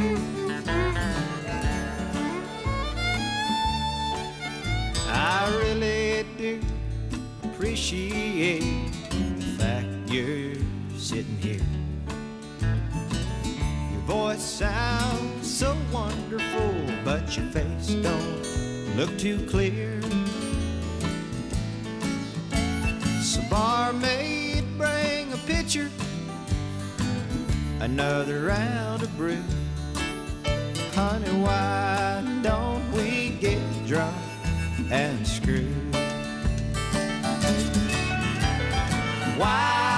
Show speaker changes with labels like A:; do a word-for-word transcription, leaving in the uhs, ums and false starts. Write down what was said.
A: I really do appreciate the fact you're sitting here. Your voice sounds so wonderful, but your face don't look too clear. So barmaid, bring a pitcher, another round of brew. Honey, why don't we get drunk and screw? Why